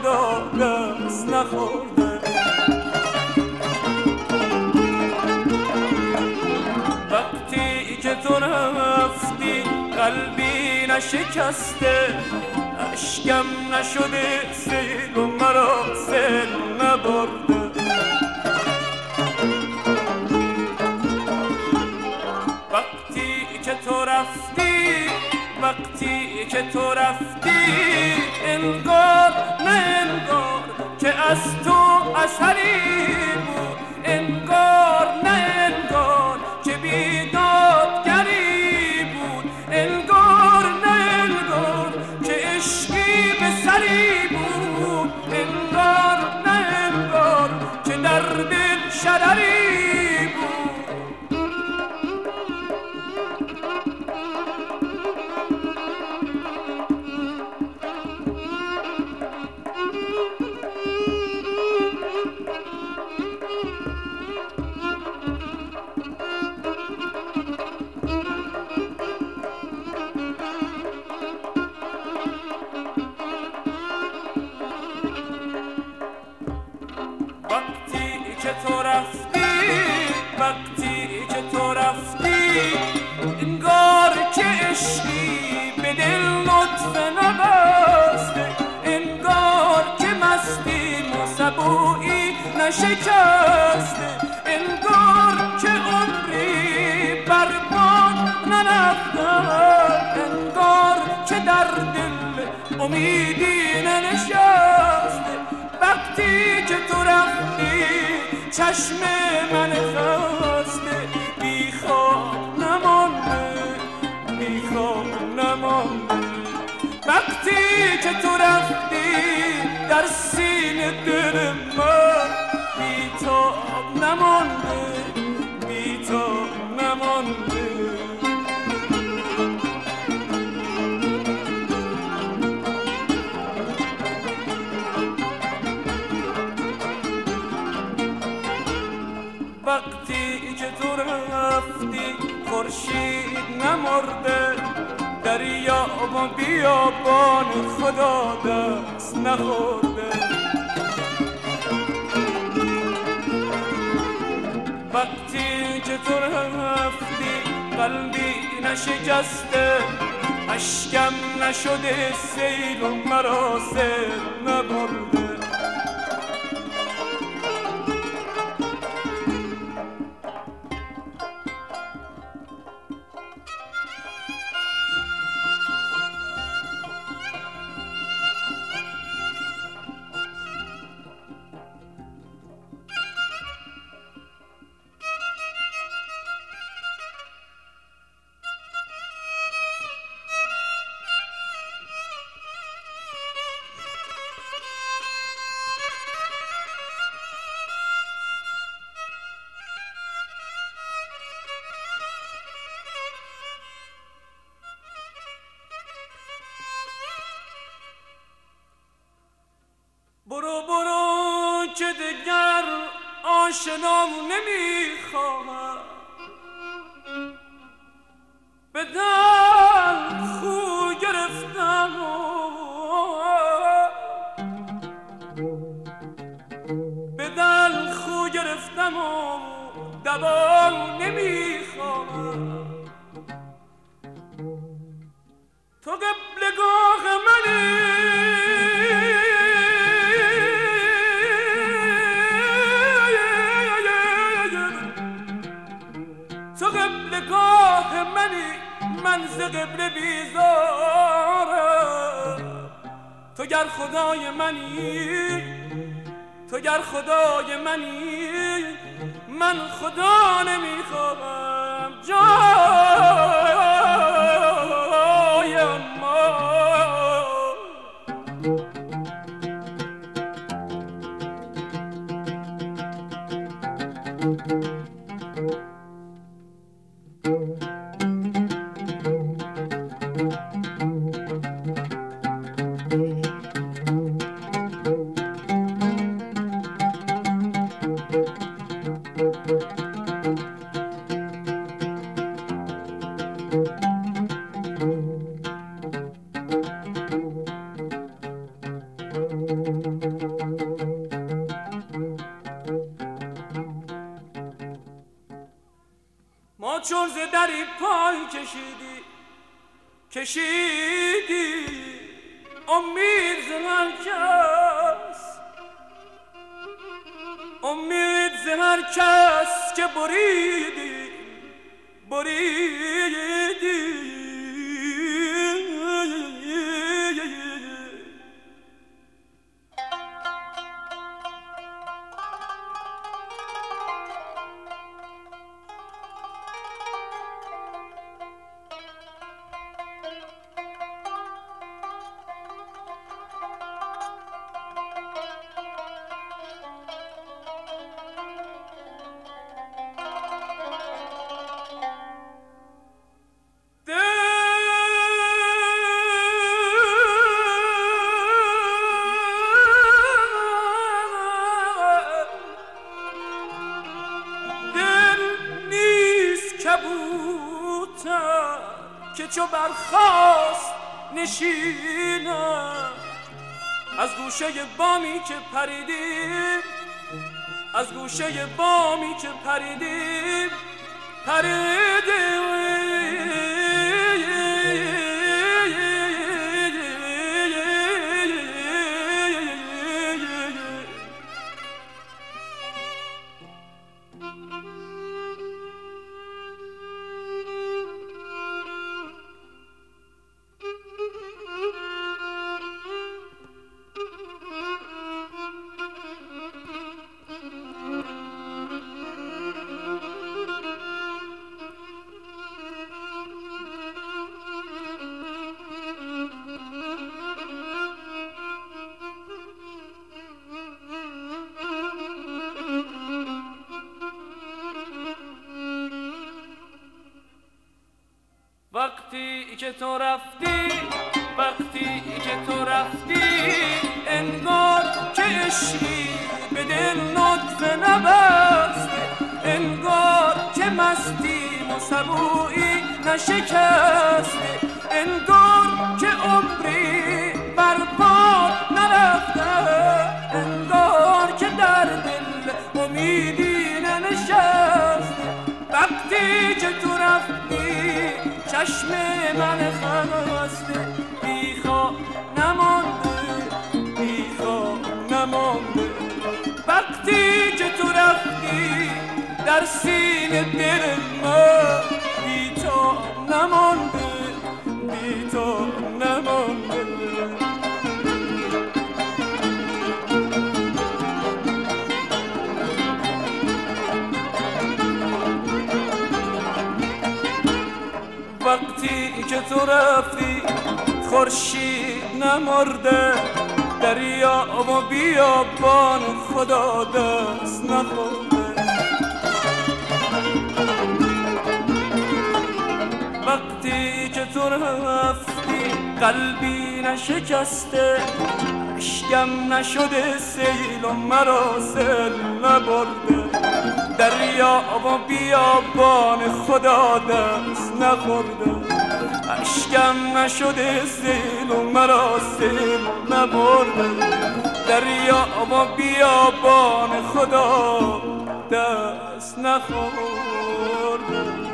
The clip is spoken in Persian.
خدا دست نخورده. وقتی که تو رفتی قلبی نشکسته، اشکم نشده سیل و مرا سیل نبرده. وقتی که تو رفتی انگار نه انگار که از تو اثری بود، انگار نه انگار که بیدادگری بود، انگار نه انگار که عشقی به سری بود، انگار نه انگار که در دل شرری بود. وقتی که تو رفتی انگار که عشقی به دل لطفه نبسته، انگار که مستی و سبویی نشکسته، انگار که عمری برباد نرفته، انگار که در دل امیدی ننشسته. وقتی که تو رفتی چشم من خسته بی خواب نمانده، بی خواب نمانده. وقتی که تو رفتی در سینه دل من بی تاب نمانده، بی تاب نمانده. وقتی که تو رفتی خورشید نمرده، دریا و بیابان خدا دست نخورده. وقتی که تو رفتی قلبی نشکسته، اشکم نشده سیل و مرا سیل نبرده. برو برو که دگر آشنام نمیخواهم، به دل خو گرفتم به دل خو گرفتم و دوام نمیخواهم. تو قبلگاه منی، تو قبلگاه منی، من ز قبله بیزارم. تو گر خدای منی، تو گر خدای منی، من خدا نمیخواهم جای ما. چون ز دری پای کشیدی امید ز هر کس که بریدی که چو برخاست نشینم از گوشه بامی که پریدیم وقتی که تو رفتی انگار که عشقی به دل نطفه نبست، انگار که مستی و سبویی نشکست، انگار که عمری بر پات نرفته، انگار که در دل امیدی ننشست. وقتی که تو رفتی چشم من خسته بیخواب نمانده، وقتی که تو رفتی در سینه دل من بی‌تاب نمانده. وقتی که تو رفتی خورشید نمرده، دریا و بیابان خدا دست نخورده. وقتی که تو رفتی قلبی نشکسته، اشکم نشده سیل و مرا سیل نبرده، دریا و بیابان خدا دست نخورده، اشکم نشده سیل و مرا سیل نبرده، دریا و بیابان خدا دست نخورده.